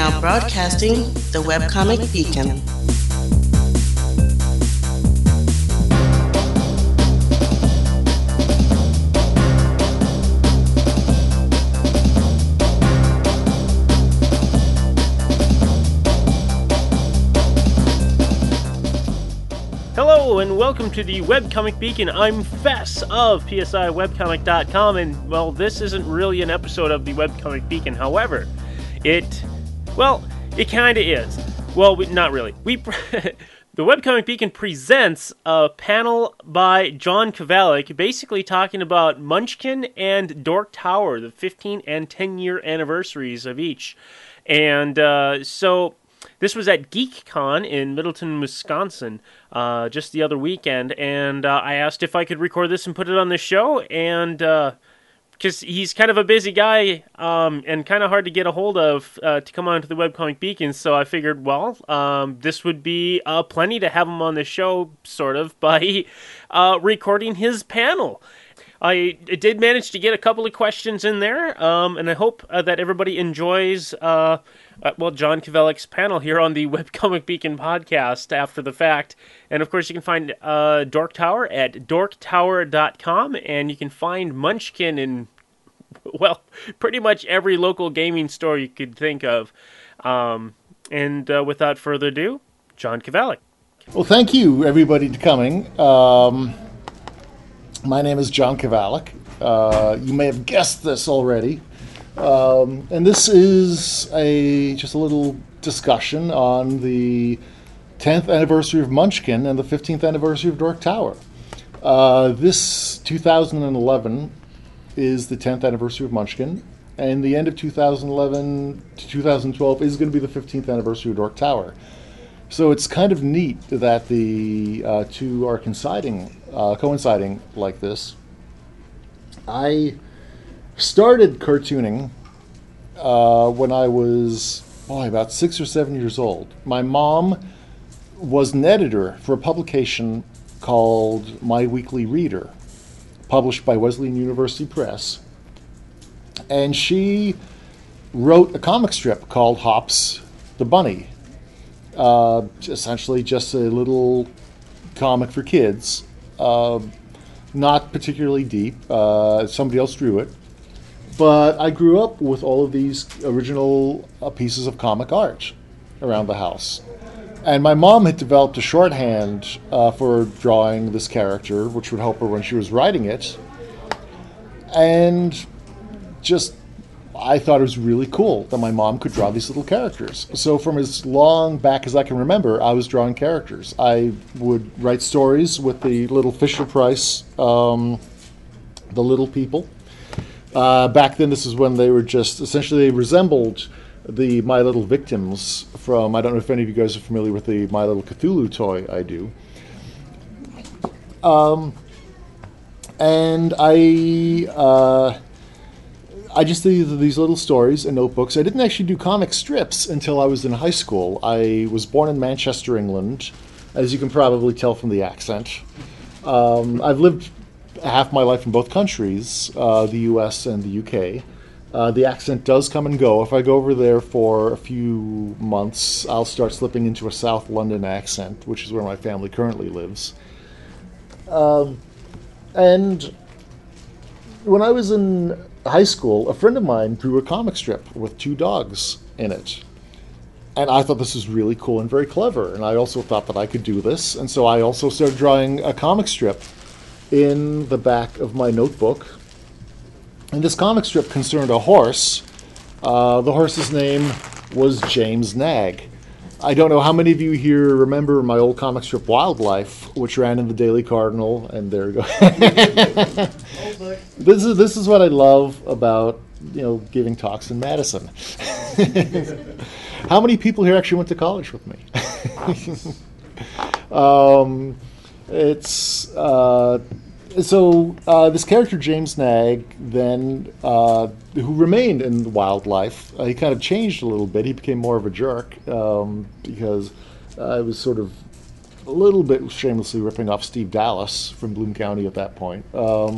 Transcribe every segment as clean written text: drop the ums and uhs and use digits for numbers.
now broadcasting the Webcomic Beacon. Hello and welcome to the Webcomic Beacon. I'm Fess of PSIWebcomic.com, and well, this isn't really an episode of the Webcomic Beacon. However, it kind of is. Well, not really. The Webcomic Beacon presents a panel by John Kovalic, basically talking about Munchkin and Dork Tower, the 15 and 10-year anniversaries of each. And so this was at GeekCon in Middleton, Wisconsin, just the other weekend, and I asked if I could record this and put it on the show, and because he's kind of a busy guy and kind of hard to get a hold of to come on to the Webcomic Beacon, so I figured, well, this would be plenty to have him on the show, sort of, by recording his panel. I did manage to get a couple of questions in there, and I hope that everybody enjoys John Kovalic's panel here on the Webcomic Beacon podcast after the fact. And of course, you can find Dork Tower at dorktower.com, and you can find Munchkin in, well, pretty much every local gaming store you could think of. And without further ado, John Kovalic. Well, thank you, everybody, for coming. My name is John Kovalic. You may have guessed this already. And this is just a little discussion on the 10th anniversary of Munchkin and the 15th anniversary of Dork Tower. This 2011 is the 10th anniversary of Munchkin, and the end of 2011 to 2012 is going to be the 15th anniversary of Dork Tower. So it's kind of neat that the two are coinciding like this. I started cartooning when I was about 6 or 7 years old. My mom was an editor for a publication called My Weekly Reader, published by Wesleyan University Press. And she wrote a comic strip called Hops the Bunny. Essentially just a little comic for kids, not particularly deep. Somebody else drew it, but I grew up with all of these original pieces of comic art around the house, and my mom had developed a shorthand for drawing this character, which would help her when she was writing it, and I thought it was really cool that my mom could draw these little characters. So from as long back as I can remember, I was drawing characters. I would write stories with the little Fisher-Price, the little people. Back then, this is when they were essentially they resembled the My Little Victims from, I don't know if any of you guys are familiar with the My Little Cthulhu toy. I do. And I just did these little stories and notebooks. I didn't actually do comic strips until I was in high school. I was born in Manchester, England, as you can probably tell from the accent. I've lived half my life in both countries, the US and the UK. The accent does come and go. If I go over there for a few months, I'll start slipping into a South London accent, which is where my family currently lives. And when I was in high school, a friend of mine drew a comic strip with two dogs in it. And I thought this was really cool and very clever. And I also thought that I could do this. And so I also started drawing a comic strip in the back of my notebook. And this comic strip concerned a horse. The horse's name was James Nag. I don't know how many of you here remember my old comic strip Wildlife, which ran in the Daily Cardinal, and there we go. This is what I love about giving talks in Madison. How many people here actually went to college with me? This character James Nag, then who remained in Wildlife, he kind of changed a little bit. He became more of a jerk because I was sort of a little bit shamelessly ripping off Steve Dallas from Bloom County at that point.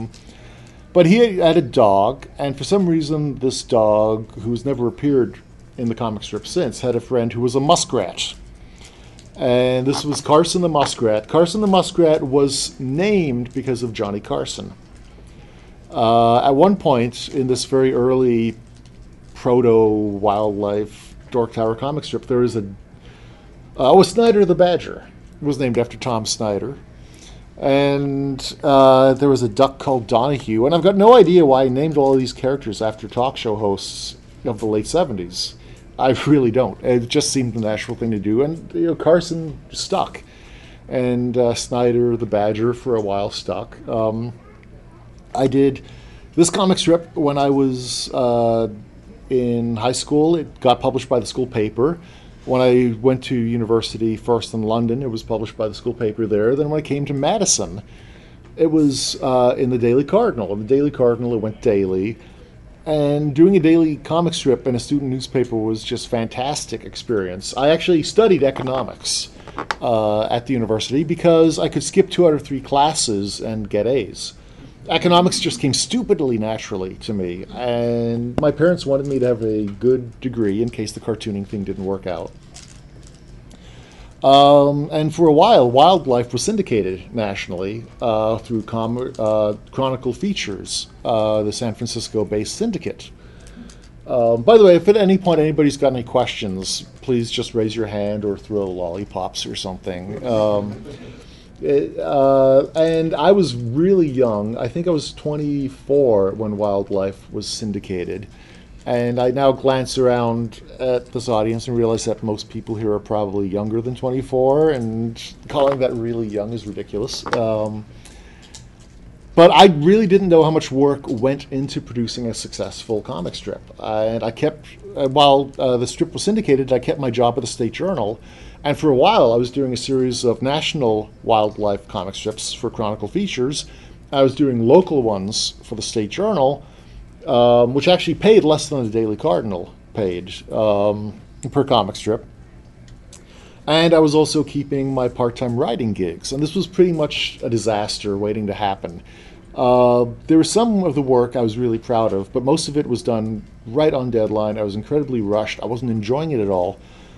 But he had a dog, and for some reason this dog, who's never appeared in the comic strip since, had a friend who was a muskrat. And this was Carson the Muskrat. Carson the Muskrat was named because of Johnny Carson. At one point in this very early proto-wildlife Dork Tower comic strip, there was Snyder the Badger. It was named after Tom Snyder. And there was a duck called Donahue. And I've got no idea why I named all of these characters after talk show hosts of the late 70s. I really don't. It just seemed the natural thing to do. And Carson stuck. And Snyder the Badger for a while stuck. I did this comic strip when I was in high school. It got published by the school paper. When I went to university first in London, it was published by the school paper there. Then when I came to Madison, it was in the Daily Cardinal. In the Daily Cardinal, it went daily. And doing a daily comic strip in a student newspaper was just fantastic experience. I actually studied economics at the university because I could skip 2 out of 3 classes and get A's. Economics just came stupidly naturally to me, and my parents wanted me to have a good degree in case the cartooning thing didn't work out. And for a while, Wildlife was syndicated nationally through Chronicle Features, the San Francisco-based syndicate. By the way, if at any point anybody's got any questions, please just raise your hand or throw lollipops or something. And I was really young. I think I was 24 when Wildlife was syndicated. And I now glance around at this audience and realize that most people here are probably younger than 24, and calling that really young is ridiculous. But I really didn't know how much work went into producing a successful comic strip. And I kept, while the strip was syndicated, I kept my job at the State Journal. And for a while, I was doing a series of national wildlife comic strips for Chronicle Features. I was doing local ones for the State Journal, which actually paid less than the Daily Cardinal paid per comic strip. And I was also keeping my part-time writing gigs. And this was pretty much a disaster waiting to happen. There was some of the work I was really proud of, but most of it was done right on deadline. I was incredibly rushed. I wasn't enjoying it at all.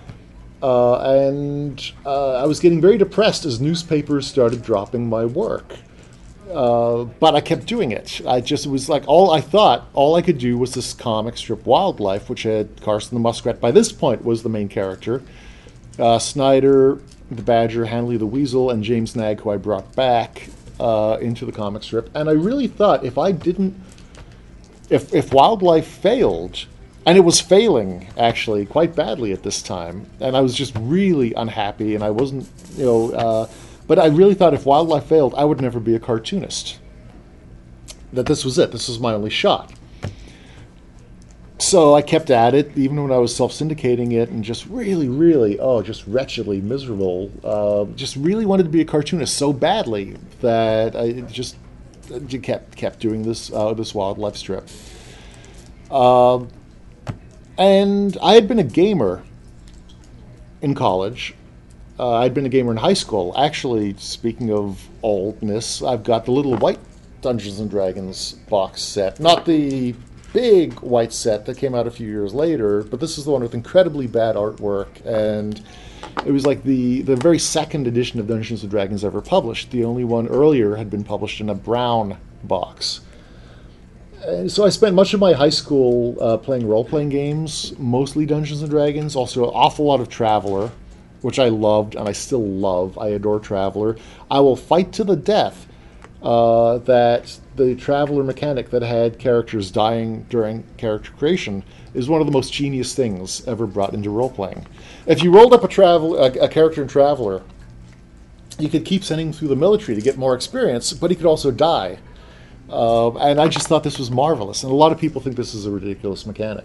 And I was getting very depressed as newspapers started dropping my work. But I kept doing it. It was like all I could do was this comic strip Wildlife, which had Carson the Muskrat, by this point, was the main character. Snyder the Badger, Hanley the Weasel, and James Nagg, who I brought back into the comic strip. And I really thought if Wildlife failed, and it was failing, actually, quite badly at this time. And I was just really unhappy, and I wasn't, but I really thought if Wildlife failed, I would never be a cartoonist. That this was it. This was my only shot. So I kept at it, even when I was self-syndicating it, and just really, really, just wretchedly miserable. Just really wanted to be a cartoonist so badly that I just kept doing this Wildlife strip. And I had been a gamer in college. I'd been a gamer in high school. Actually, speaking of oldness, I've got the little white Dungeons & Dragons box set. Not the big white set that came out a few years later, but this is the one with incredibly bad artwork. And it was like the very second edition of Dungeons & Dragons ever published. The only one earlier had been published in a brown box. And so I spent much of my high school playing role-playing games, mostly Dungeons & Dragons, also an awful lot of Traveller, which I loved, and I still love. I adore Traveller. I will fight to the death that the Traveller mechanic that had characters dying during character creation is one of the most genius things ever brought into role-playing. If you rolled up a character in Traveller, you could keep sending him through the military to get more experience, but he could also die. And I just thought this was marvelous. And a lot of people think this is a ridiculous mechanic.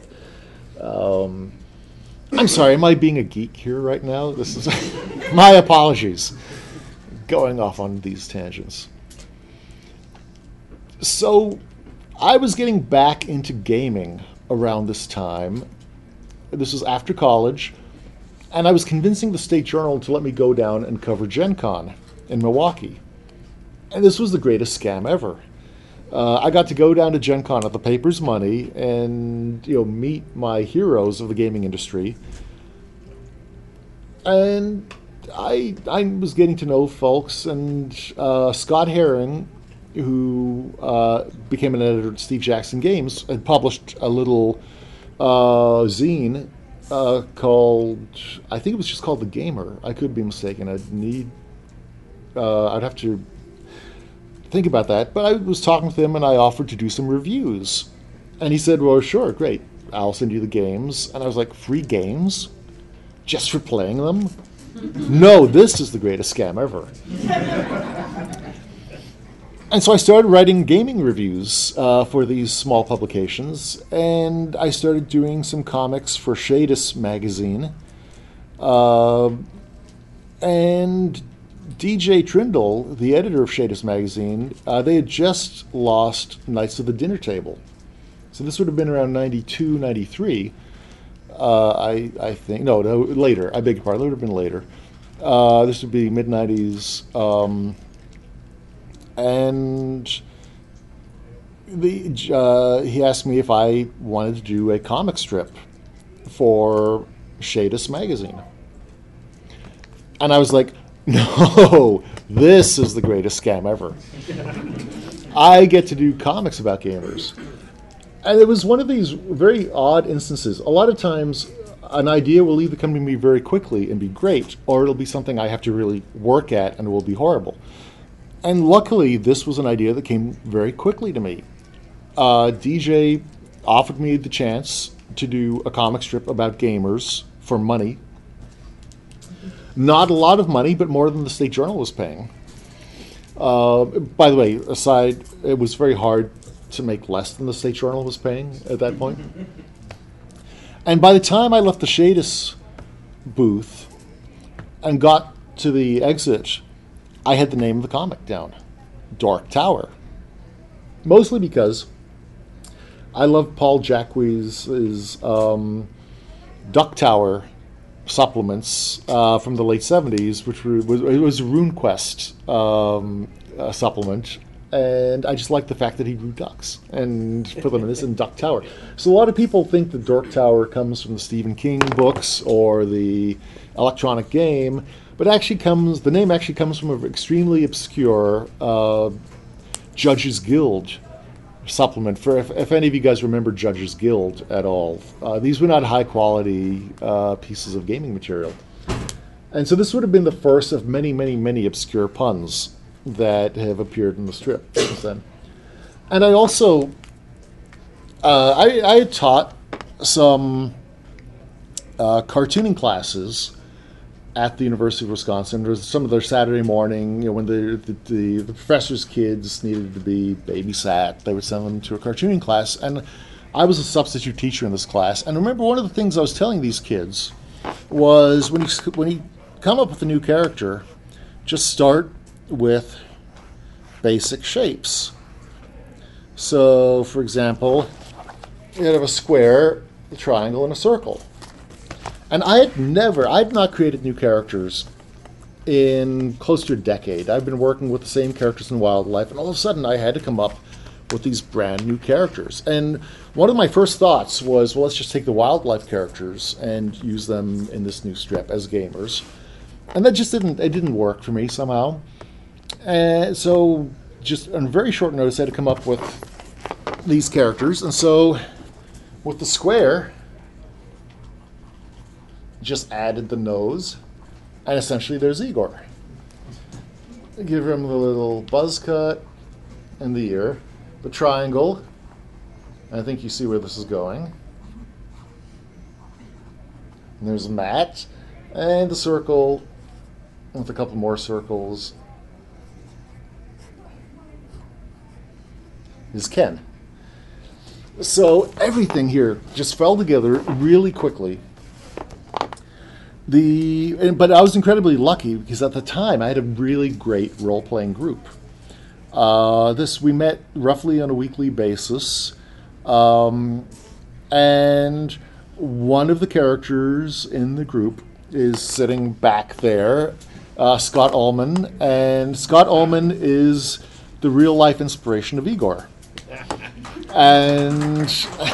I'm sorry, am I being a geek here right now? This is my apologies. Going off on these tangents. So I was getting back into gaming around this time. This was after college. And I was convincing the State Journal to let me go down and cover Gen Con in Milwaukee. And this was the greatest scam ever. I got to go down to Gen Con at the paper's money and meet my heroes of the gaming industry. And I was getting to know folks, and Scott Herring, who became an editor at Steve Jackson Games, had published a little zine called, I think it was just called The Gamer. I could be mistaken. I'd have to think about that. But I was talking with him, and I offered to do some reviews. And he said, well, sure, great. I'll send you the games. And I was like, free games? Just for playing them? No, this is the greatest scam ever. And so I started writing gaming reviews for these small publications, and I started doing some comics for Shadis magazine. And DJ Trindle, the editor of Shadis magazine, they had just lost Knights of the Dinner Table. So this would have been around 92, 93. I think. No, later. I beg your pardon. It would have been later. This would be mid-90s. And he asked me if I wanted to do a comic strip for Shadis magazine. And I was like, no, this is the greatest scam ever. I get to do comics about gamers. And it was one of these very odd instances. A lot of times, an idea will either come to me very quickly and be great, or it'll be something I have to really work at and it will be horrible. And luckily, this was an idea that came very quickly to me. DJ offered me the chance to do a comic strip about gamers for money. Not a lot of money, but more than the State Journal was paying. By the way, aside, it was very hard to make less than the State Journal was paying at that point. And by the time I left the Shadis booth and got to the exit, I had the name of the comic down, Dork Tower. Mostly because I love Paul Jacques' Duck Tower supplements from the late 70s, which was a RuneQuest supplement. And I just like the fact that he grew ducks and put them in this in Duck Tower. So a lot of people think the Dork Tower comes from the Stephen King books or the electronic game, but the name actually comes from an extremely obscure Judges Guild supplement. For if any of you guys remember Judges Guild at all, these were not high quality pieces of gaming material. And so this would have been the first of many, many, many obscure puns that have appeared in the strip since then. And I also, I had taught some cartooning classes at the University of Wisconsin. There was some of their Saturday morning, when the professors' kids needed to be babysat, they would send them to a cartooning class. And I was a substitute teacher in this class. And I remember one of the things I was telling these kids was when you come up with a new character, just start with basic shapes. So, for example, you have a square, a triangle, and a circle. And I had not created new characters in close to a decade. I've been working with the same characters in Wildlife, and all of a sudden I had to come up with these brand new characters. And one of my first thoughts was, well, let's just take the Wildlife characters and use them in this new strip as gamers. And that just didn't work for me somehow. And so just on very short notice, I had to come up with these characters. And so with the square, just added the nose, and essentially there's Igor. Give him the little buzz cut and the ear. The triangle, I think you see where this is going. And there's Matt, and the circle with a couple more circles is Ken. So everything here just fell together really quickly. But I was incredibly lucky because at the time I had a really great role-playing group. We met roughly on a weekly basis, and one of the characters in the group is sitting back there, Scott Ullman, and Scott Ullman is the real-life inspiration of Igor. And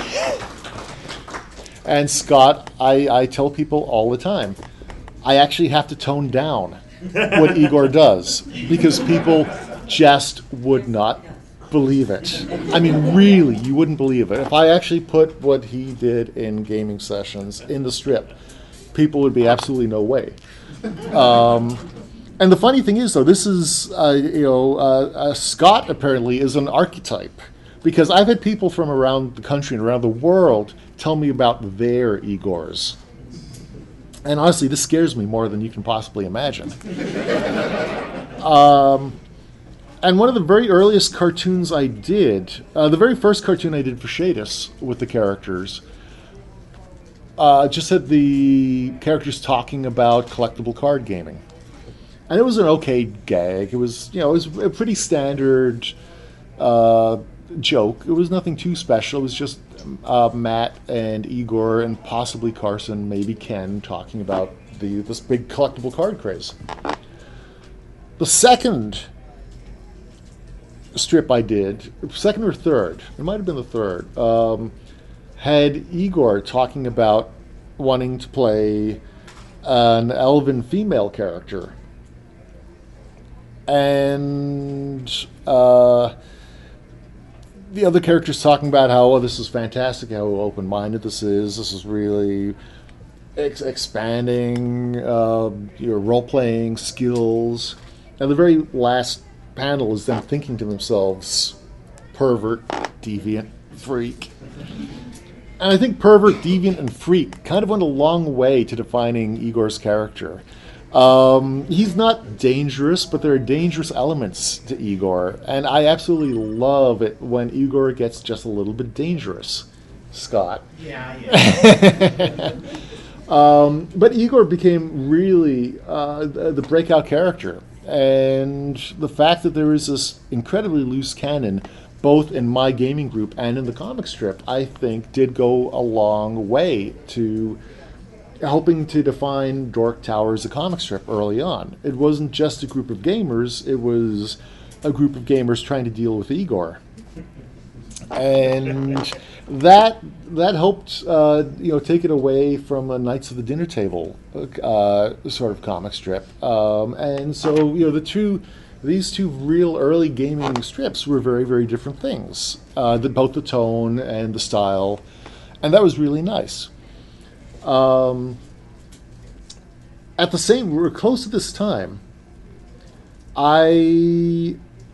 and Scott, I tell people all the time, I actually have to tone down what Igor does because people just would not believe it. I mean, really, you wouldn't believe it. If I actually put what he did in gaming sessions in the strip, people would be absolutely no way. And the funny thing is, though, this is, Scott apparently is an archetype. Because I've had people from around the country and around the world tell me about their Igors. And honestly, this scares me more than you can possibly imagine. And one of the very earliest cartoons I did, the very first cartoon I did for Shadis with the characters, just had the characters talking about collectible card gaming. And it was an okay gag. It was, it was a pretty standard joke. It was nothing too special. It was just Matt and Igor and possibly Carson, maybe Ken, talking about this big collectible card craze. The second strip I did, second or third, it might have been the third, had Igor talking about wanting to play an elven female character. And the other characters talking about how, this is fantastic, how open-minded this is. This is really expanding your role-playing skills. And the very last panel is them thinking to themselves, pervert, deviant, freak. And I think pervert, deviant, and freak kind of went a long way to defining Igor's character. He's not dangerous, but there are dangerous elements to Igor, and I absolutely love it when Igor gets just a little bit dangerous. Scott. Yeah. But Igor became really the breakout character, and the fact that there is this incredibly loose canon, both in my gaming group and in the comic strip, I think did go a long way to helping to define Dork Tower as a comic strip early on. It wasn't just a group of gamers, it was a group of gamers trying to deal with Igor. And that helped take it away from a Knights of the Dinner Table sort of comic strip. And so these two real early gaming strips were very, very different things. Both the tone and the style. And that was really nice. We're close to this time, I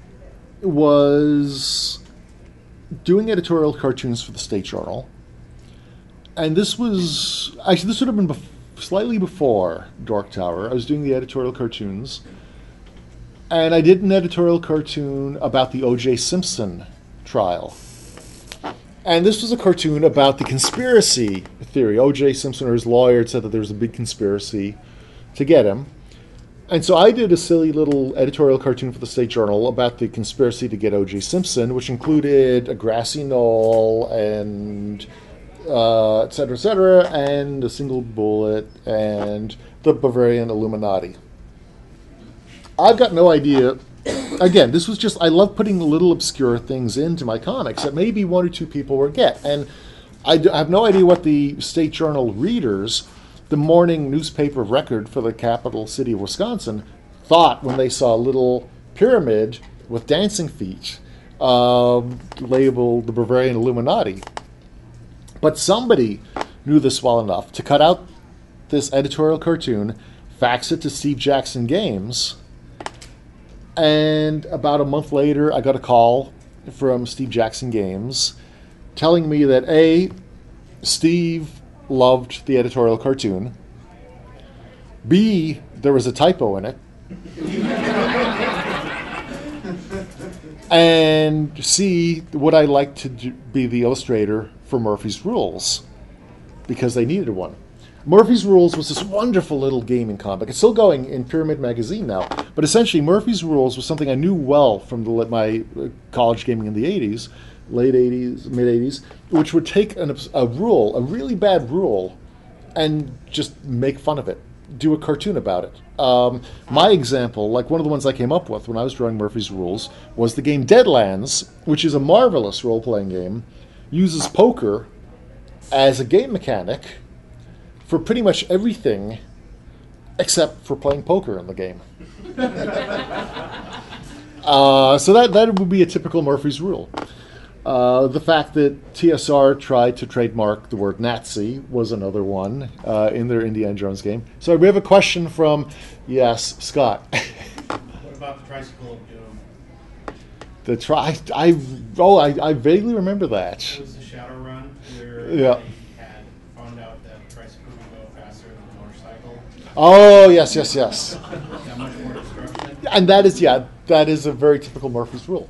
was doing editorial cartoons for the State Journal, and this would have been slightly before Dork Tower. I was doing the editorial cartoons, and I did an editorial cartoon about the O.J. Simpson trial. And this was a cartoon about the conspiracy theory. O.J. Simpson or his lawyer had said that there was a big conspiracy to get him. And so I did a silly little editorial cartoon for the State Journal about the conspiracy to get O.J. Simpson, which included a grassy knoll and et cetera, and a single bullet and the Bavarian Illuminati. I've got no idea. Again, this was just, I love putting little obscure things into my comics that maybe one or two people will get. And I have no idea what the State Journal readers, the morning newspaper of record for the capital city of Wisconsin, thought when they saw a little pyramid with dancing feet labeled the Bavarian Illuminati. But somebody knew this well enough to cut out this editorial cartoon, fax it to Steve Jackson Games, and about a month later, I got a call from Steve Jackson Games telling me that A, Steve loved the editorial cartoon, B, there was a typo in it, and C, would I like to be the illustrator for Murphy's Rules, because they needed one. Murphy's Rules was this wonderful little gaming comic. It's still going in Pyramid Magazine now, but essentially Murphy's Rules was something I knew well from my college gaming in the 80s, late 80s, mid 80s, which would take a rule, a really bad rule, and just make fun of it do a cartoon about it. My example, like one of the ones I came up with when I was drawing Murphy's Rules, was the game Deadlands, which is a marvelous role-playing game, uses poker as a game mechanic for pretty much everything except for playing poker in the game. So that would be a typical Murphy's Rule. The fact that TSR tried to trademark the word Nazi was another one in their Indiana Jones game. So we have a question from, yes, Scott. What about the Tricycle of Doom? I vaguely remember that. It was a Shadowrun where Yeah. they had found out that the tricycle could go faster than the motorcycle. Oh, yes. That much more destruction. And that is a very typical Murphy's Rule.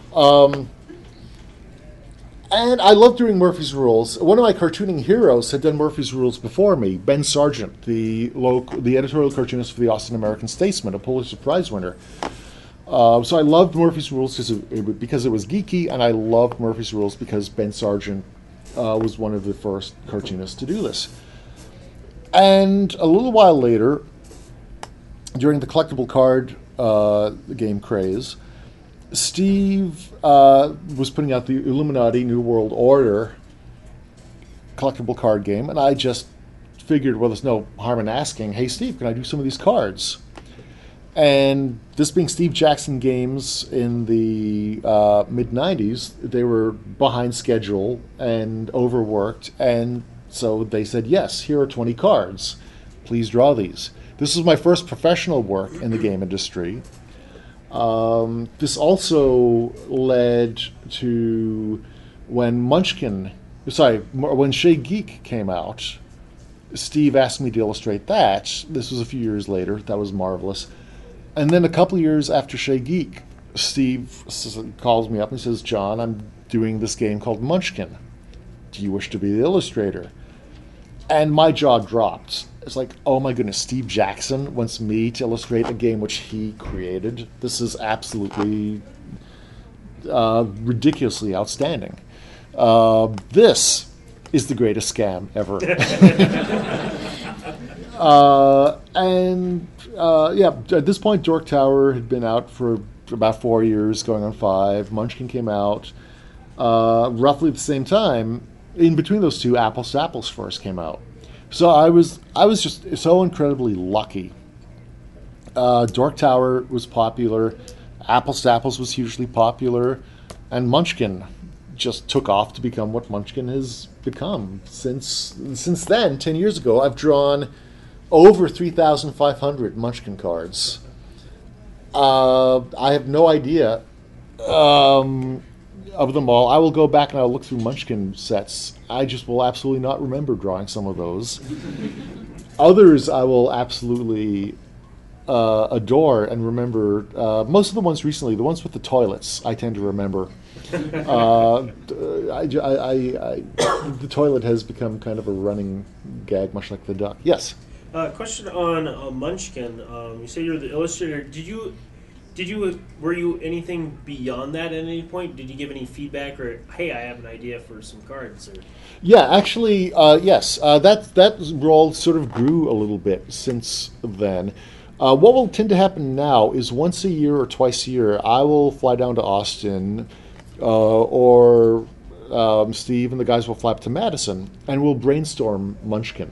And I love doing Murphy's Rules. One of my cartooning heroes had done Murphy's Rules before me, Ben Sargent, the editorial cartoonist for the Austin American Statesman, a Pulitzer Prize winner. So I loved Murphy's Rules because it was geeky, and I loved Murphy's Rules because Ben Sargent was one of the first cartoonists to do this. And a little while later, during the collectible card game craze, Steve was putting out the Illuminati New World Order collectible card game, and I just figured, well, there's no harm in asking, hey, Steve, can I do some of these cards? And this being Steve Jackson Games in the mid-'90s, they were behind schedule and overworked, and so they said, yes, here are 20 cards. Please draw these. This was my first professional work in the game industry. This also led to when Shea Geek came out, Steve asked me to illustrate that. This was a few years later. That was marvelous. And then a couple of years after Shea Geek, Steve calls me up and says, John, I'm doing this game called Munchkin. Do you wish to be the illustrator? And my jaw dropped. It's like, oh my goodness, Steve Jackson wants me to illustrate a game which he created. This is absolutely ridiculously outstanding. This is the greatest scam ever. At this point, Dork Tower had been out for about 4 years, going on 5. Munchkin came out roughly at the same time. In between those two, Apples to Apples first came out. So I was just so incredibly lucky. Dork Tower was popular, Apples to Apples was hugely popular, and Munchkin just took off to become what Munchkin has become. Since then, 10 years ago, I've drawn over 3,500 Munchkin cards. I have no idea of them all. I will go back and I'll look through Munchkin sets. I just will absolutely not remember drawing some of those. Others I will absolutely adore and remember. Most of the ones recently, the ones with the toilets, I tend to remember. The toilet has become kind of a running gag, much like the duck. Yes? Question on Munchkin. You say you're the illustrator. Were you anything beyond that at any point? Did you give any feedback or, hey, I have an idea for some cards? Or? Yeah, actually, yes. That role sort of grew a little bit since then. What will tend to happen now is once a year or twice a year, I will fly down to Austin, or Steve and the guys will fly up to Madison, and we'll brainstorm Munchkin.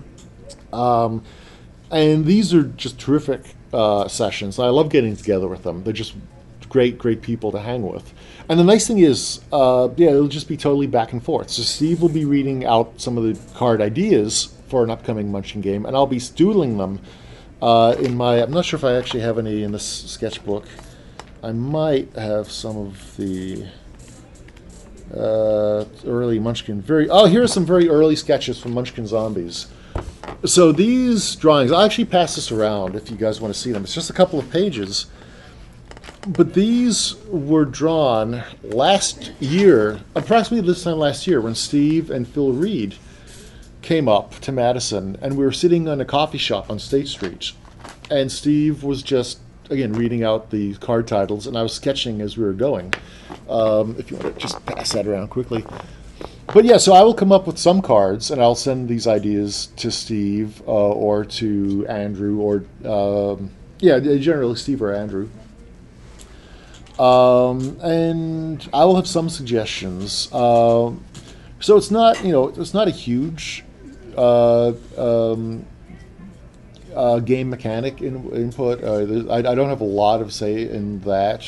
And these are just terrific sessions. I love getting together with them. They're just great people to hang with. And the nice thing is, it'll just be totally back and forth. So Steve will be reading out some of the card ideas for an upcoming Munchkin game, and I'll be doodling them in my... I'm not sure if I actually have any in this sketchbook. I might have some of the early Munchkin... here are some very early sketches from Munchkin Zombies. So these drawings, I'll actually pass this around if you guys want to see them. It's just a couple of pages. But these were drawn last year, approximately this time last year, when Steve and Phil Reed came up to Madison, and we were sitting on a coffee shop on State Street. And Steve was just, again, reading out the card titles, and I was sketching as we were going. If you want to just pass that around quickly. But yeah, so I will come up with some cards, and I'll send these ideas to Steve or to Andrew, or generally Steve or Andrew. And I will have some suggestions. So it's not a huge game mechanic input. I don't have a lot of say in that,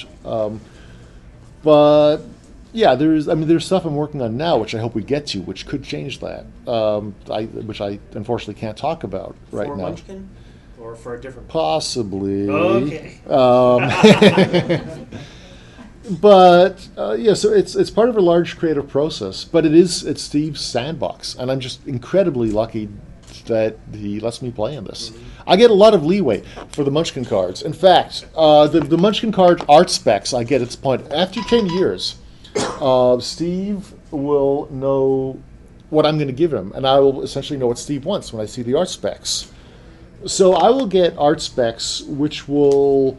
but. Yeah, there's stuff I'm working on now, which I hope we get to, which could change that. Which I unfortunately can't talk about right For now. Munchkin? Or for a different... Possibly. Okay. But so it's part of a large creative process. But it's Steve's sandbox, and I'm just incredibly lucky that he lets me play in this. I get a lot of leeway for the Munchkin cards. In fact, the Munchkin card art specs I get at this point after 10 years. Steve will know what I'm going to give him, and I will essentially know what Steve wants when I see the art specs. So I will get art specs which will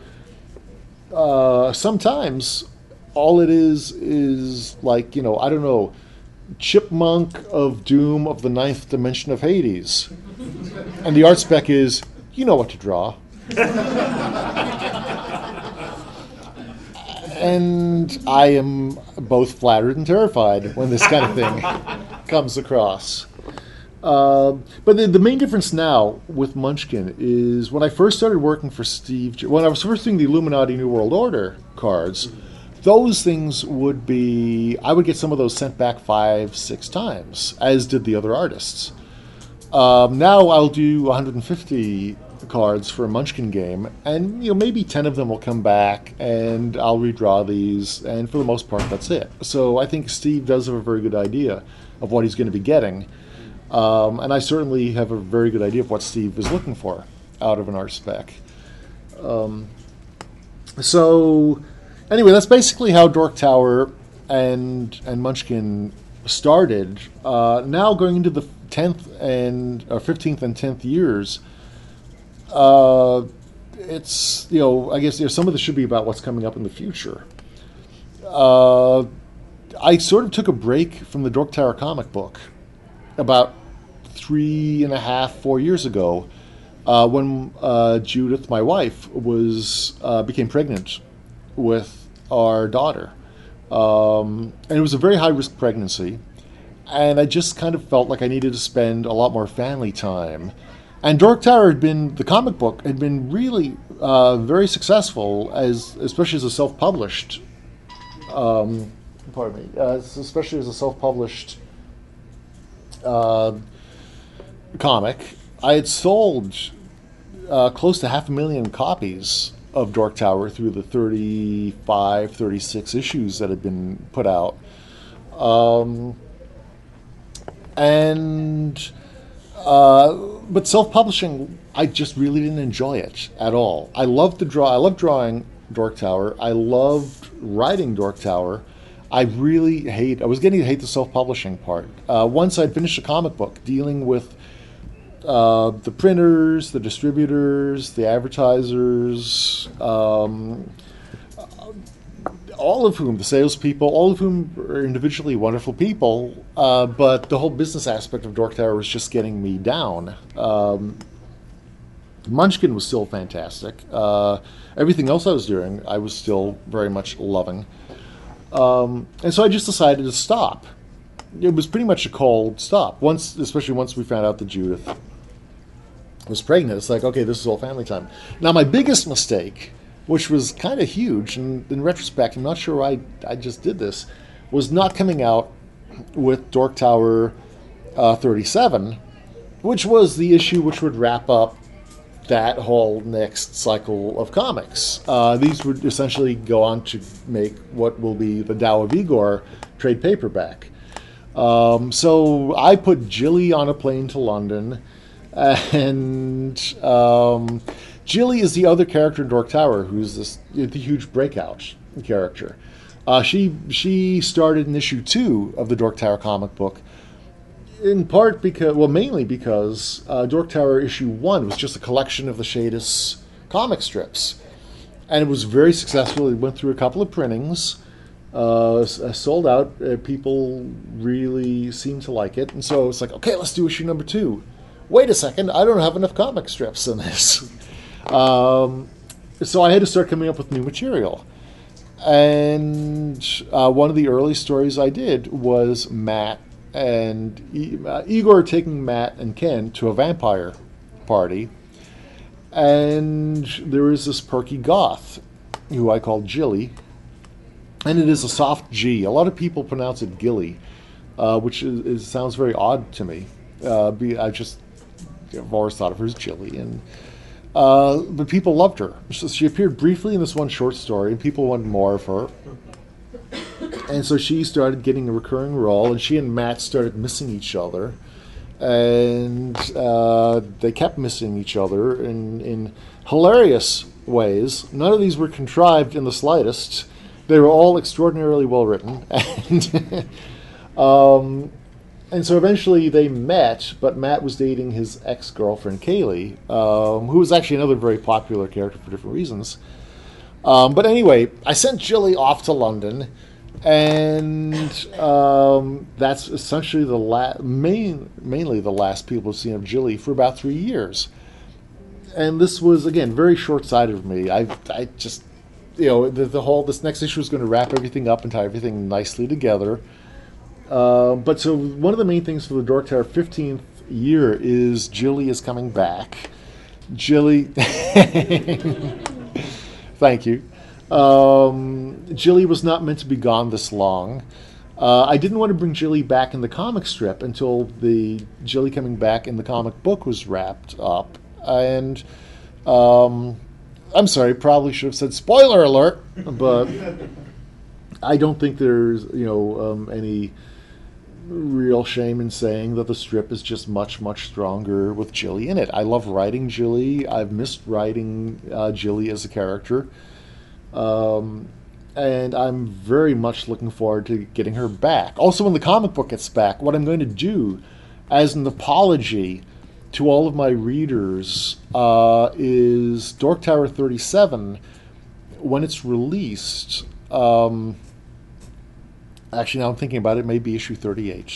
sometimes all it is like, I don't know, Chipmunk of Doom of the Ninth Dimension of Hades. And the art spec is, you know what to draw. And I am both flattered and terrified when this kind of thing comes across. But the main difference now with Munchkin is when I first started working for Steve, when I was first doing the Illuminati New World Order cards, those things would be, I would get some of those sent back 5-6 times, as did the other artists. Now I'll do 150 cards for a Munchkin game, and maybe 10 of them will come back, and I'll redraw these, and for the most part that's it. So I think Steve does have a very good idea of what he's going to be getting, and I certainly have a very good idea of what Steve is looking for out of an art spec. So anyway, that's basically how Dork Tower and Munchkin started. Now going into the 10th and 15th and 10th years, it's, I guess some of this should be about what's coming up in the future. I sort of took a break from the Dork Tower comic book about 3.5-4 years ago, when Judith, my wife, became pregnant with our daughter. And it was a very high-risk pregnancy, and I just kind of felt like I needed to spend a lot more family time. And Dork Tower the comic book had been really very successful, especially as a self-published, especially as a self-published comic. I had sold close to 500,000 copies of Dork Tower through the 36 issues that had been put out. But self-publishing, I just really didn't enjoy it at all. I loved drawing Dork Tower. I loved writing Dork Tower. I was getting to hate the self-publishing part. Once I'd finished a comic book dealing with the printers, the distributors, the advertisers, all of whom, the salespeople, all of whom are individually wonderful people, but the whole business aspect of Dork Tower was just getting me down. Munchkin was still fantastic. Everything else I was doing, I was still very much loving. And so I just decided to stop. It was pretty much a cold stop. Especially once we found out that Judith was pregnant, it's like, okay, this is all family time. Now, my biggest mistake, which was kind of huge, and in retrospect, I'm not sure why I just did this, was not coming out with Dork Tower 37, which was the issue which would wrap up that whole next cycle of comics. These would essentially go on to make what will be the Tao of Igor trade paperback. So I put Jilly on a plane to London, and Jilly is the other character in Dork Tower who's the huge breakout character. She started in issue 2 of the Dork Tower comic book, in part mainly because Dork Tower issue 1 was just a collection of the Shadis comic strips, and it was very successful. It went through a couple of printings, sold out. People really seem to like it, and so it's like, okay, let's do issue number 2. Wait a second, I don't have enough comic strips in this. So I had to start coming up with new material. And one of the early stories I did was Matt and Igor taking Matt and Ken to a vampire party. And there is this perky goth who I call Jilly. And it is a soft G. A lot of people pronounce it Gilly, which sounds very odd to me. I've always thought of her as Jilly. And but people loved her. So she appeared briefly in this one short story, and people wanted more of her. And so she started getting a recurring role, and she and Matt started missing each other. And they kept missing each other in hilarious ways. None of these were contrived in the slightest. They were all extraordinarily well written. And so eventually they met, but Matt was dating his ex-girlfriend, Kaylee, who was actually another very popular character for different reasons. But anyway, I sent Jilly off to London, and that's essentially mainly the last people have seen of Jilly for about 3 years. And this was, again, very short-sighted of me. I just, this next issue was going to wrap everything up and tie everything nicely together. But so one of the main things for the Dork Tower 15th year is Jilly is coming back. Jilly, thank you. Jilly was not meant to be gone this long. I didn't want to bring Jilly back in the comic strip until the Jilly coming back in the comic book was wrapped up. And I'm sorry, probably should have said spoiler alert, but I don't think there's any real shame in saying that the strip is just much, much stronger with Jilly in it. I love writing Jilly. I've missed writing Jilly as a character. And I'm very much looking forward to getting her back. Also, when the comic book gets back, what I'm going to do as an apology to all of my readers is Dork Tower 37, when it's released... Actually, now I'm thinking about it, maybe issue 38.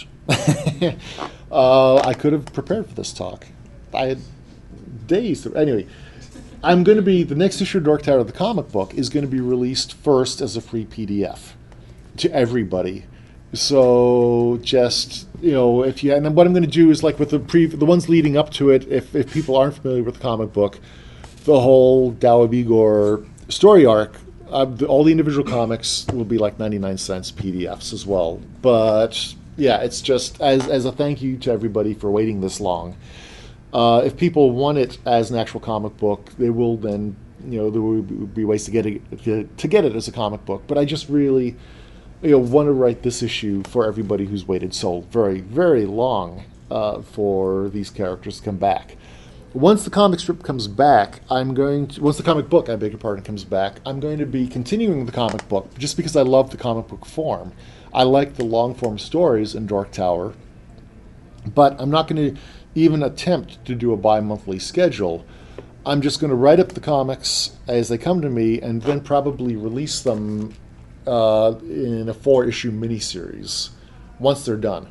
I could have prepared for this talk. I had days. Anyway, the next issue of Dork Tower, the comic book, is going to be released first as a free PDF to everybody. So just, and then what I'm going to do is, like with the ones leading up to it, if people aren't familiar with the comic book, the whole Tao of Igor story arc, all the individual comics will be like 99 cents PDFs as well. But yeah, it's just as a thank you to everybody for waiting this long. If people want it as an actual comic book, they will then, there will be ways to get it as a comic book. But I just really, want to write this issue for everybody who's waited so very, very long for these characters to come back. Once the comic strip comes back, once the comic book, I beg your pardon, comes back, I'm going to be continuing the comic book just because I love the comic book form. I like the long-form stories in Dork Tower, but I'm not going to even attempt to do a bi-monthly schedule. I'm just going to write up the comics as they come to me and then probably release them in a 4-issue miniseries once they're done.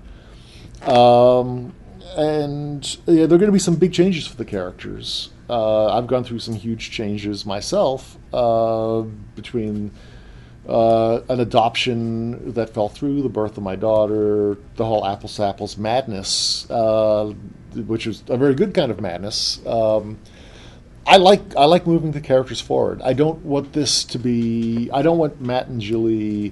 And there are going to be some big changes for the characters. I've gone through some huge changes myself between an adoption that fell through, the birth of my daughter, the whole Apples to Apples madness, which is a very good kind of madness. I like moving the characters forward. I don't want Matt and Jilly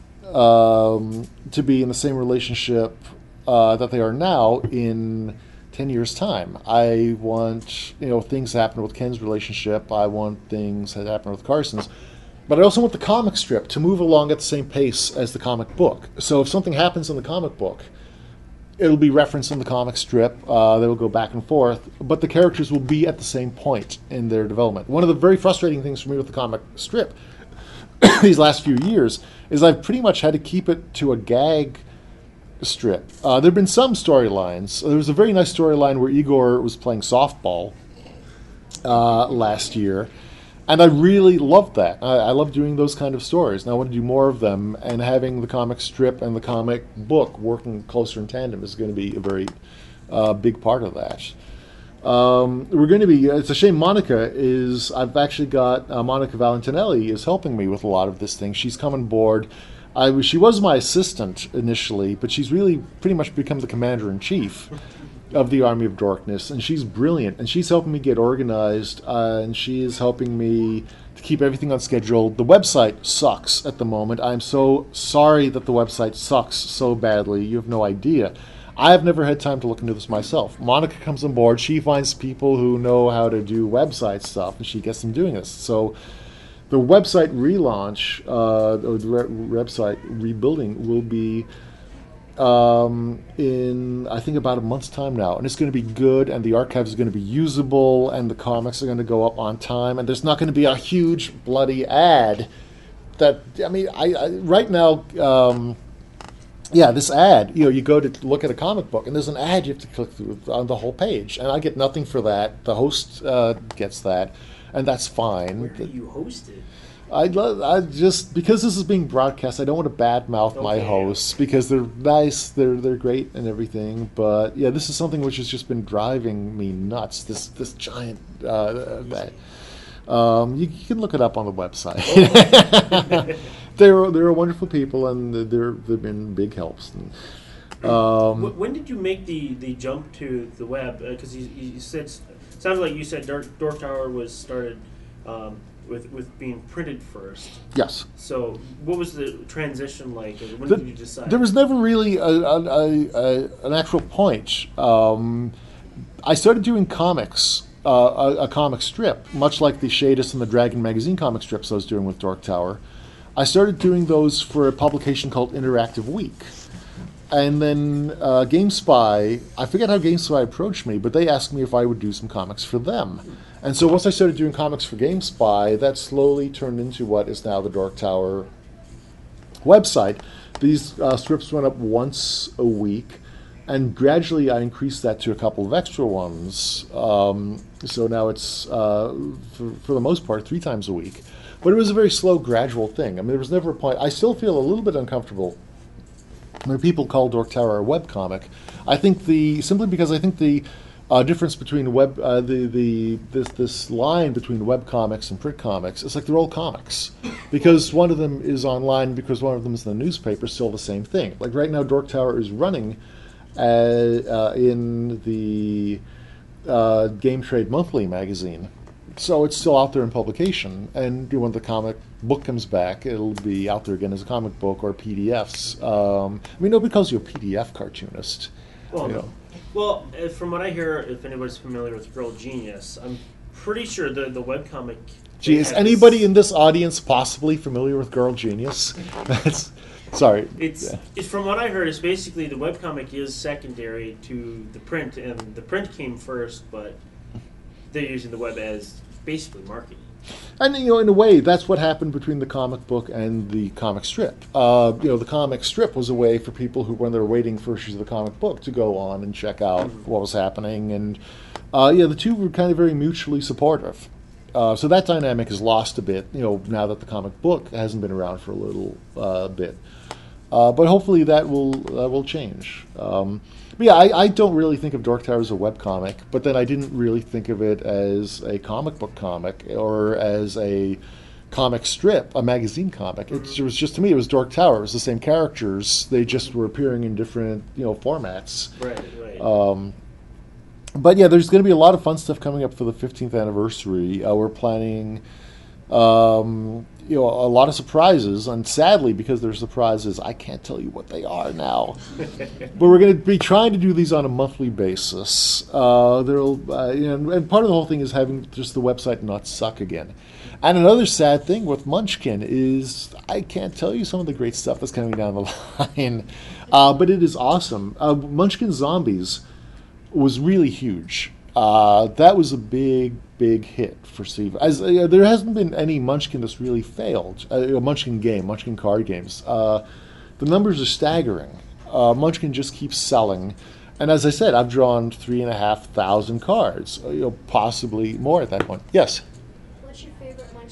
to be in the same relationship that they are now in 10 years' time. I want, things to happen with Ken's relationship. I want things to happen with Carson's. But I also want the comic strip to move along at the same pace as the comic book. So if something happens in the comic book, it'll be referenced in the comic strip. They will go back and forth. But the characters will be at the same point in their development. One of the very frustrating things for me with the comic strip these last few years is I've pretty much had to keep it to a gag strip. There have been some storylines. There was a very nice storyline where Igor was playing softball last year, And I really loved that. I love doing those kind of stories, and I want to do more of them. And having the comic strip and the comic book working closer in tandem is going to be a very big part of that. We're going to be. It's a shame Monica is. I've actually got Monica Valentinelli is helping me with a lot of this thing. She's come on board. She was my assistant initially, but she's really pretty much become the commander-in-chief of the Army of Darkness, and she's brilliant, and she's helping me get organized, and she is helping me to keep everything on schedule. The website sucks at the moment. I'm so sorry that the website sucks so badly. You have no idea. I have never had time to look into this myself. Monica comes on board. She finds people who know how to do website stuff, and she gets them doing this. So the website relaunch, or the website rebuilding, will be in, I think, about a month's time now. And it's going to be good, and the archives are going to be usable, and the comics are going to go up on time, and there's not going to be a huge bloody ad that, I mean, I right now, this ad, you go to look at a comic book, and there's an ad you have to click through on the whole page, and I get nothing for that. The host gets that, and that's fine. Where do you host it? I just, because this is being broadcast, I don't want to badmouth my hosts, because they're nice, they're great and everything, but yeah, this is something which has just been driving me nuts. This giant. You can look it up on the website. They're wonderful people, and they've been big helps. When did you make the jump to the web? Because you said, sounds like you said Dork Tower was started with being printed first. Yes. So what was the transition like? When did you decide? There was never really an actual point. I started doing comics. A comic strip, much like the Shadis and the Dragon magazine comic strips I was doing with Dork Tower. I started doing those for a publication called Interactive Week. And then GameSpy, I forget how GameSpy approached me, but they asked me if I would do some comics for them. And so once I started doing comics for GameSpy, that slowly turned into what is now the Dork Tower website. These strips went up once a week, and gradually I increased that to a couple of extra ones. So now it's, for the most part, 3 times a week. But it was a very slow, gradual thing. I mean, there was never a point. I still feel a little bit uncomfortable when people call Dork Tower a webcomic. I think simply because I think the difference between this line between webcomics and print comics is like they're all comics. Because one of them is online, because one of them is in the newspaper, still the same thing. Like right now, Dork Tower is running in the Game Trade Monthly magazine. So it's still out there in publication, and when the comic book comes back, it'll be out there again as a comic book or PDFs. I mean, nobody calls you a PDF cartoonist. Well, well, from what I hear, if anybody's familiar with Girl Genius, I'm pretty sure the webcomic... Gee, is anybody in this audience possibly familiar with Girl Genius? Sorry. It's from what I heard, it's basically the webcomic is secondary to the print, and the print came first, but they're using the web as basically marketing. And, in a way, that's what happened between the comic book and the comic strip. The comic strip was a way for people who, when they were waiting for issues of the comic book, to go on and check out what was happening. And, the two were kind of very mutually supportive. So that dynamic is lost a bit, now that the comic book hasn't been around for a little bit. But hopefully that will change. I don't really think of Dork Tower as a webcomic, but then I didn't really think of it as a comic book comic or as a comic strip, a magazine comic. It was just, to me, it was Dork Tower. It was the same characters. They just were appearing in different, formats. Right. But yeah, there's going to be a lot of fun stuff coming up for the 15th anniversary. We're planning, a lot of surprises, and sadly, because they're surprises, I can't tell you what they are now. But we're going to be trying to do these on a monthly basis. And part of the whole thing is having just the website not suck again. And another sad thing with Munchkin is I can't tell you some of the great stuff that's coming down the line, but it is awesome. Munchkin Zombies was really huge. That was a big hit for Steve. There hasn't been any Munchkin that's really failed. Munchkin card games. The numbers are staggering. Munchkin just keeps selling. And as I said, I've drawn 3,500 cards, possibly more at that point. Yes? What's your favorite Munchkin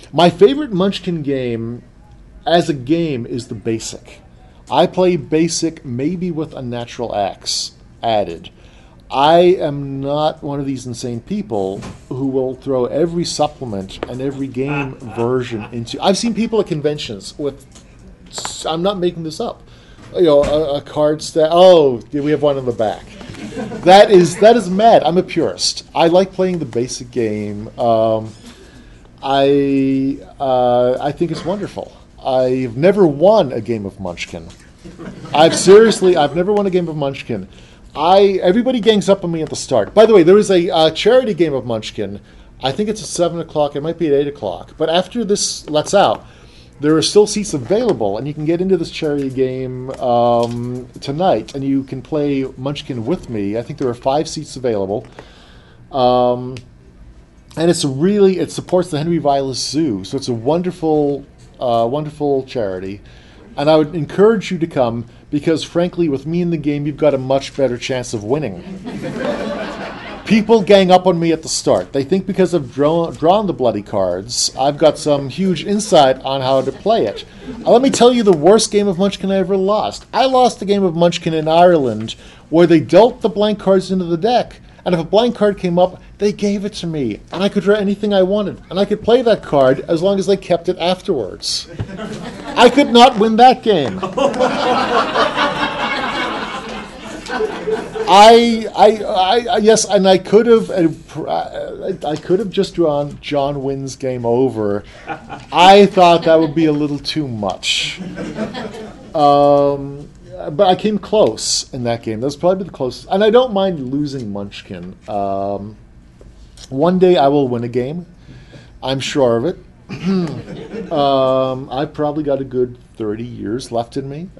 My favorite Munchkin game, as a game, is the Basic. I play Basic maybe with a Natural X added. I am not one of these insane people who will throw every supplement and every game version into... I've seen people at conventions with... I'm not making this up. A card stack. Oh, we have one in the back. That is mad. I'm a purist. I like playing the Basic game. I think it's wonderful. I've never won a game of Munchkin. I've never won a game of Munchkin. Everybody gangs up on me at the start. By the way, there is a charity game of Munchkin. I think it's at 7 o'clock. It might be at 8 o'clock. But after this lets out, there are still seats available, and you can get into this charity game tonight, and you can play Munchkin with me. I think there are 5 seats available. And it supports the Henry Vilas Zoo, so it's a wonderful charity. And I would encourage you to come, because frankly, with me in the game, you've got a much better chance of winning. People gang up on me at the start. They think because I've drawn the bloody cards, I've got some huge insight on how to play it. Let me tell you the worst game of Munchkin I ever lost. I lost a game of Munchkin in Ireland where they dealt the blank cards into the deck, and if a blank card came up, they gave it to me, and I could draw anything I wanted, and I could play that card as long as they kept it afterwards. I could not win that game. Yes, and I could have just drawn John Wynn's Game Over. I thought that would be a little too much. But I came close in that game. That was probably the closest. And I don't mind losing Munchkin. One day I will win a game. I'm sure of it. I've probably got a good 30 years left in me.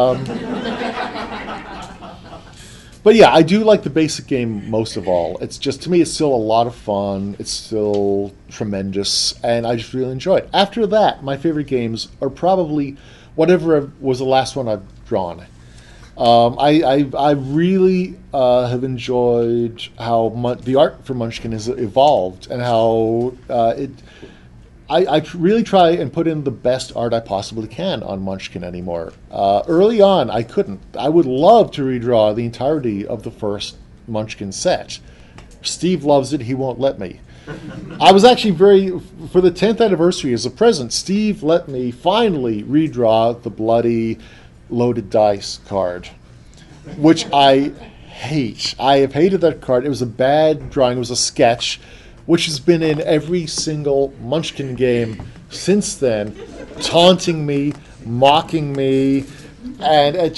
But yeah, I do like the Basic game most of all. It's just, to me, it's still a lot of fun. It's still tremendous, and I just really enjoy it. After that, my favorite games are probably whatever was the last one I've drawn. I really have enjoyed how the art for Munchkin has evolved, and how I really try and put in the best art I possibly can on Munchkin anymore. Early on, I couldn't. I would love to redraw the entirety of the first Munchkin set. Steve loves it. He won't let me. I was actually for the 10th anniversary as a present, Steve let me finally redraw the bloody loaded dice card, which I hate. I have hated that card. It was a bad drawing. It was a sketch, which has been in every single Munchkin game since then, taunting me, mocking me, and I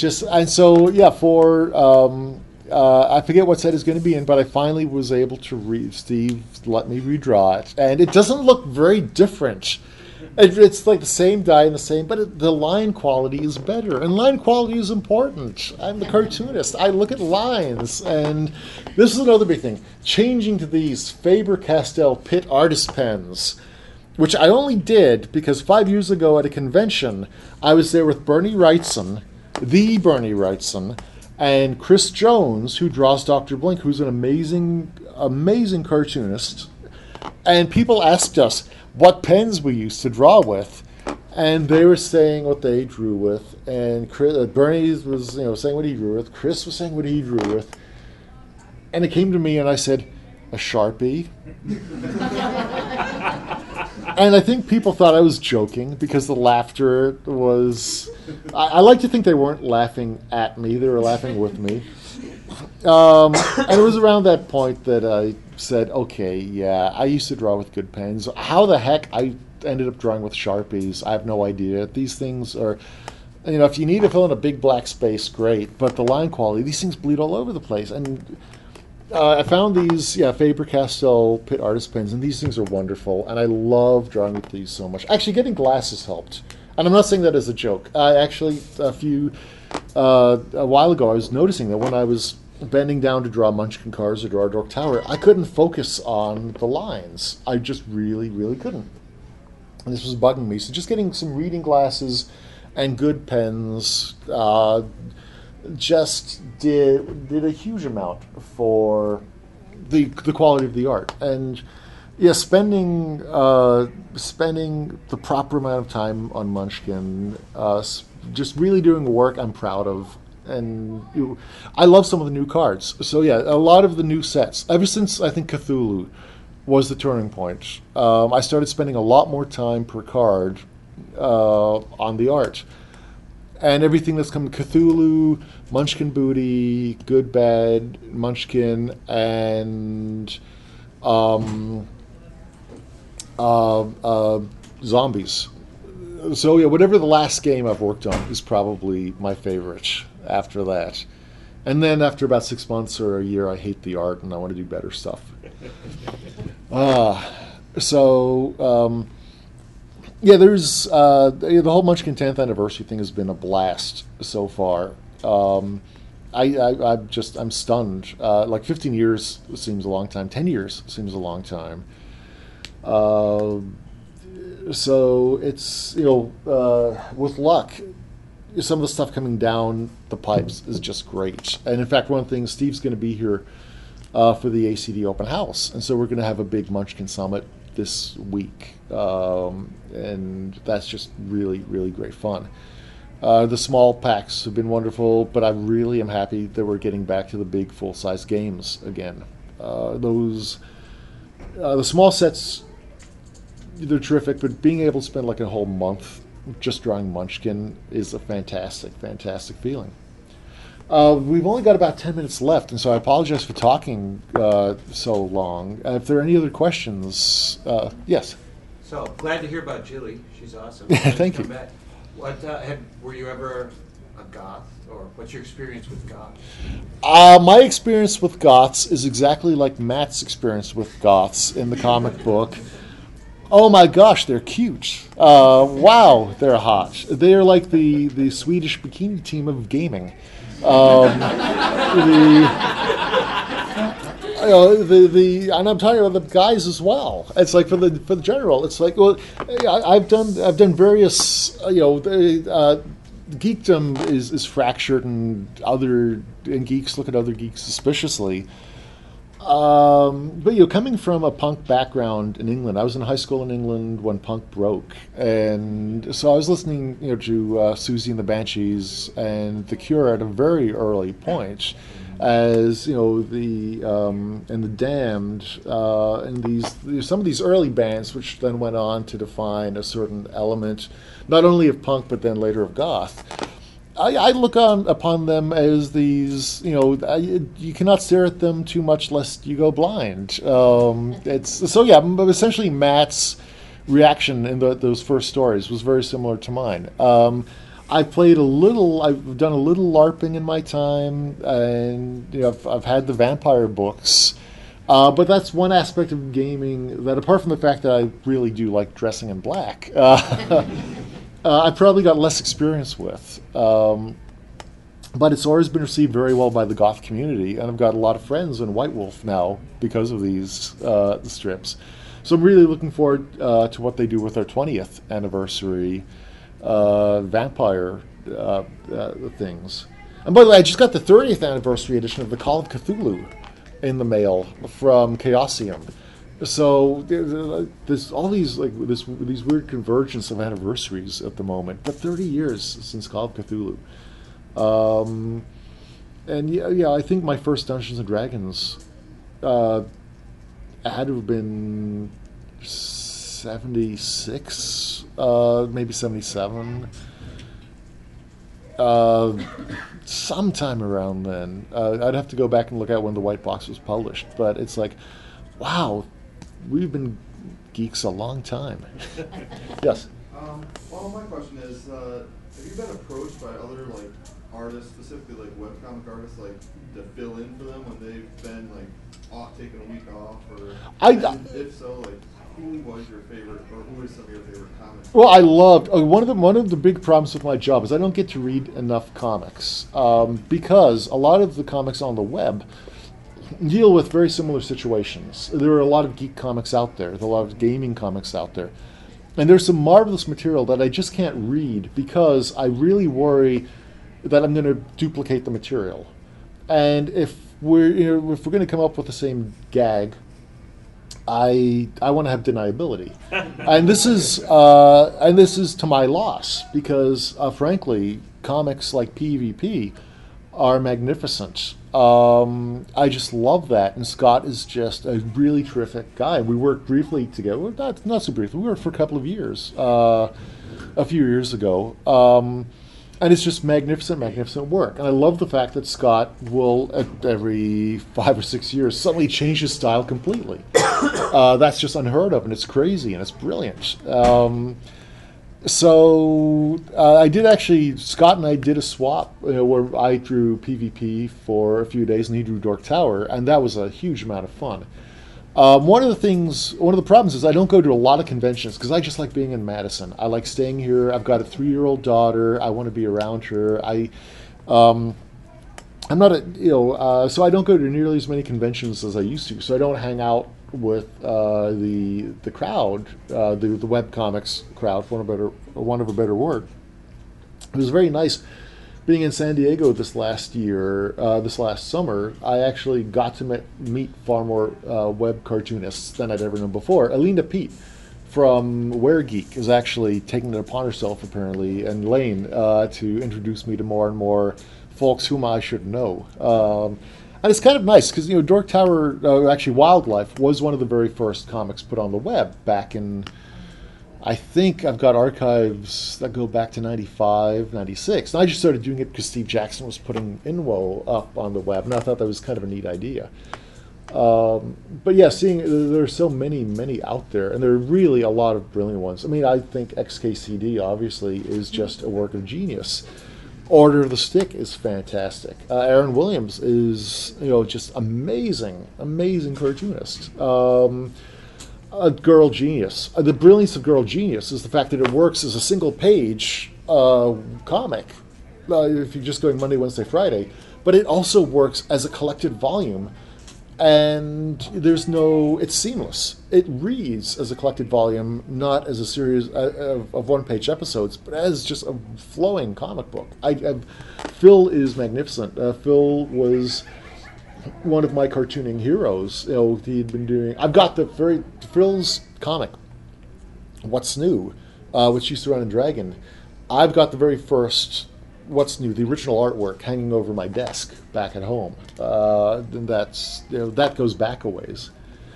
forget what set it's going to be in, but I finally was able to Steve let me redraw it, and it doesn't look very different. It's like the same die and the same, but the line quality is better, and line quality is important. I'm the cartoonist. I look at lines, and this is another big thing. Changing to these Faber-Castell Pitt artist pens, which I only did because 5 years ago at a convention, I was there with Bernie Wrightson, the Bernie Wrightson, and Chris Jones, who draws Dr. Blink, who's an amazing, amazing cartoonist. And people asked us what pens we used to draw with, and they were saying what they drew with, and Bernie was saying what he drew with, Chris was saying what he drew with, and it came to me and I said, a Sharpie? And I think people thought I was joking because the laughter was... I like to think they weren't laughing at me, they were laughing with me. And it was around that point that I said, okay, yeah, I used to draw with good pens. How the heck I ended up drawing with Sharpies, I have no idea. These things are, if you need to fill in a big black space, great. But the line quality, these things bleed all over the place. And I found these, Faber-Castell Pitt artist pens, and these things are wonderful. And I love drawing with these so much. Actually, getting glasses helped. And I'm not saying that as a joke. A while ago, I was noticing that when I was bending down to draw Munchkin cards or draw Dork Tower, I couldn't focus on the lines. I just really, really couldn't. And this was bugging me. So just getting some reading glasses and good pens just did a huge amount for the quality of the art. And Yeah, spending the proper amount of time on Munchkin, just really doing work I'm proud of, and I love some of the new cards. So yeah, a lot of the new sets. Ever since I think Cthulhu was the turning point, I started spending a lot more time per card on the art, and everything that's come Cthulhu, Munchkin Booty, Good Bad Munchkin, and um, zombies. So yeah, whatever the last game I've worked on is probably my favorite after that. And then after about 6 months or a year, I hate the art and I want to do better stuff. Uh, so yeah, there's the whole Munchkin 10th anniversary thing has been a blast so far. I'm stunned. Like 15 years seems a long time. 10 years seems a long time. Uh, so it's with luck, some of the stuff coming down the pipes is just great. And in fact, one of the things, Steve's going to be here for the ACD open house, and so we're going to have a big Munchkin Summit this week, and that's just really really great fun. The small packs have been wonderful, but I really am happy that we're getting back to the big full size games again. The small sets, they're terrific, but being able to spend like a whole month just drawing Munchkin is a fantastic, fantastic feeling. We've only got about 10 minutes left, and so I apologize for talking so long. If there are any other questions, yes. So, glad to hear about Jilly. She's awesome. Thank you. Back. Were you ever a goth, or what's your experience with goths? My experience with goths is exactly like Matt's experience with goths in the comic book. Oh my gosh, they're cute. Wow, they're hot. They're like the Swedish bikini team of gaming. And I'm talking about the guys as well. It's like for the general. It's like, well, I've done various. Geekdom is fractured, and geeks look at other geeks suspiciously. But coming from a punk background in England, I was in high school in England when punk broke, and so I was listening, to Susie and the Banshees and The Cure at a very early point, as and the Damned, and some of these early bands, which then went on to define a certain element, not only of punk but then later of goth. I look upon them as these, you cannot stare at them too much lest you go blind. But essentially Matt's reaction in those first stories was very similar to mine. I've done a little LARPing in my time, and I've had the vampire books. But that's one aspect of gaming that, apart from the fact that I really do like dressing in black, I probably got less experience with. But it's always been received very well by the goth community, and I've got a lot of friends in White Wolf now because of these strips. So I'm really looking forward to what they do with their 20th anniversary vampire things. And by the way, I just got the 30th anniversary edition of the Call of Cthulhu in the mail from Chaosium. So there's all these these weird convergence of anniversaries at the moment, but 30 years since Call of Cthulhu. And I think my first Dungeons and Dragons had to have been 76, maybe 77. Sometime around then. I'd have to go back and look at when the White Box was published, but it's like, wow, we've been geeks a long time. Yes? Well, my question is, have you been approached by other artists, specifically webcomic artists, to fill in for them when they've been taking a week off, or if so, who was your favorite, or who is some of your favorite comics? Well, I loved one of the big problems with my job is I don't get to read enough comics, because a lot of the comics on the web deal with very similar situations. There are a lot of geek comics out there. There are a lot of gaming comics out there. And there's some marvelous material that I just can't read because I really worry that I'm going to duplicate the material. And if we're going to come up with the same gag I want to have deniability, and this is to my loss because frankly, comics like PvP are magnificent. I just love that, and Scott is just a really terrific guy. We worked briefly together, well, not so briefly. We worked for a couple of years, a few years ago. And it's just magnificent, magnificent work. And I love the fact that Scott will, every 5 or 6 years, suddenly change his style completely. That's just unheard of, and it's crazy, and it's brilliant. So I did actually, Scott and I did a swap where I drew PvP for a few days, and he drew Dork Tower, and that was a huge amount of fun. One of the problems is I don't go to a lot of conventions because I just like being in Madison. I like staying here. I've got a 3-year-old daughter. I want to be around her. I'm not so I don't go to nearly as many conventions as I used to. So I don't hang out with the crowd, the webcomics crowd, for want of a better word. It was very nice. Being in San Diego this last summer, I actually got to meet far more web cartoonists than I'd ever known before. Alina Pete from WereGeek is actually taking it upon herself, apparently, and Lane, to introduce me to more and more folks whom I should know. And it's kind of nice because, Dork Tower, actually Wildlife, was one of the very first comics put on the web back in, I think I've got archives that go back to 95, 96. And I just started doing it because Steve Jackson was putting Inwo up on the web, and I thought that was kind of a neat idea. But yeah, seeing there are so many out there, and there are really a lot of brilliant ones. I mean, I think XKCD, obviously, is just a work of genius. Order of the Stick is fantastic. Aaron Williams is, just amazing cartoonist. A Girl Genius. The brilliance of Girl Genius is the fact that it works as a single page comic, if you're just going Monday, Wednesday, Friday, but it also works as a collected volume, and it's seamless. It reads as a collected volume, not as a series of one-page episodes, but as just a flowing comic book. Phil is magnificent. Phil was one of my cartooning heroes. He'd been doing. I've got Phil's comic, What's New, which used to run in Dragon. I've got the very first What's New, the original artwork, hanging over my desk back at home. And that's that goes back a ways.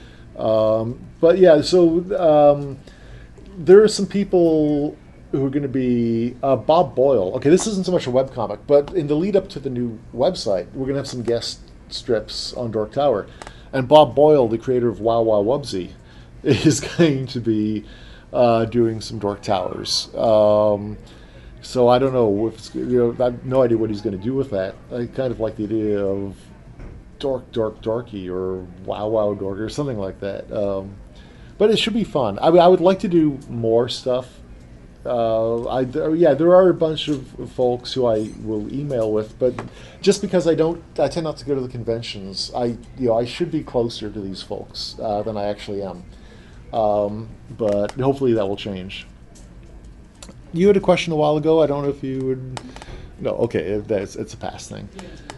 But yeah, so there are some people who are going to be Bob Boyle. Okay, this isn't so much a webcomic, but in the lead up to the new website, we're going to have some guest strips on Dork Tower, and Bob Boyle, the creator of Wow Wow Wubsy, is going to be doing some Dork Towers. So I don't know if I have no idea what he's going to do with that. I kind of like the idea of Dork Dorky or Wow Wow Dork or something like that. But it should be fun. I would like to do more stuff. There are a bunch of folks who I will email with, but just because I tend not to go to the conventions. I should be closer to these folks than I actually am. But hopefully that will change. You had a question a while ago. I don't know if you would. No, okay, it's a past thing.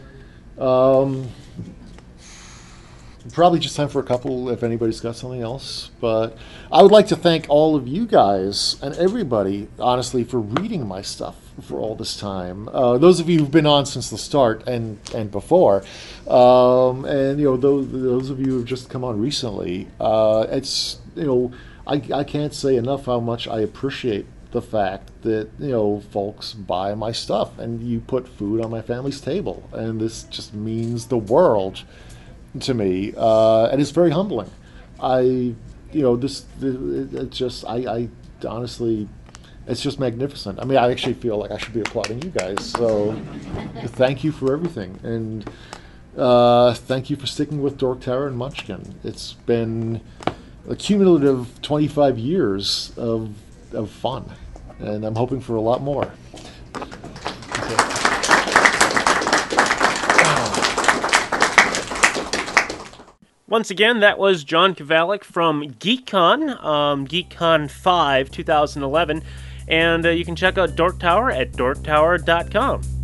Probably just time for a couple if anybody's got something else. But I would like to thank all of you guys and everybody, honestly, for reading my stuff for all this time. Those of you who've been on since the start and before, and those of you who've just come on recently. I can't say enough how much I appreciate the fact that folks buy my stuff and you put food on my family's table, and this just means the world to me, and it's very humbling. Honestly, it's just magnificent. I mean, I actually feel like I should be applauding you guys. So, thank you for everything, and thank you for sticking with Dork Tower and Munchkin. It's been a cumulative 25 years of fun, and I'm hoping for a lot more. Once again, that was John Kovalic from GeekCon, GeekCon 5 2011, and you can check out Dork Tower at dorktower.com.